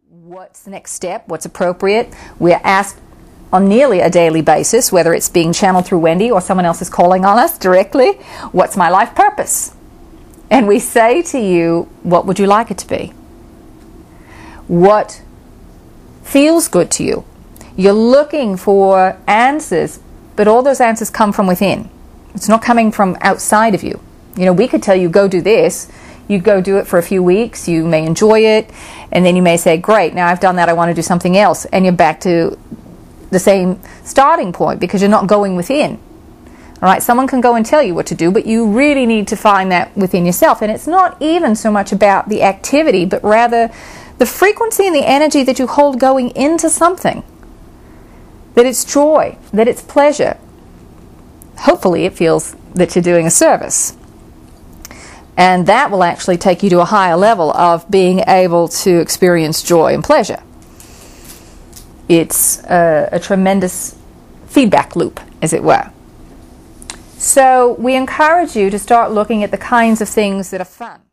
What's the next step? What's appropriate? We're asked on nearly a daily basis, whether it's being channeled through Wendy or someone else is calling on us directly, what's my life purpose? And we say to you, what would you like it to be? What feels good to you? You're looking for answers, but all those answers come from within. It's not coming from outside of you. You know, we could tell you, go do this. You go do it for a few weeks, you may enjoy it, and then you may say, great, now I've done that, I want to do something else. And you're back to the same starting point because you're not going within. All right, someone can go and tell you what to do, but you really need to find that within yourself. And it's not even so much about the activity, but rather the frequency and the energy that you hold going into something. That it's joy, that it's pleasure. Hopefully it feels that you're doing a service. And that will actually take you to a higher level of being able to experience joy and pleasure. It's a tremendous feedback loop, as it were. So we encourage you to start looking at the kinds of things that are fun.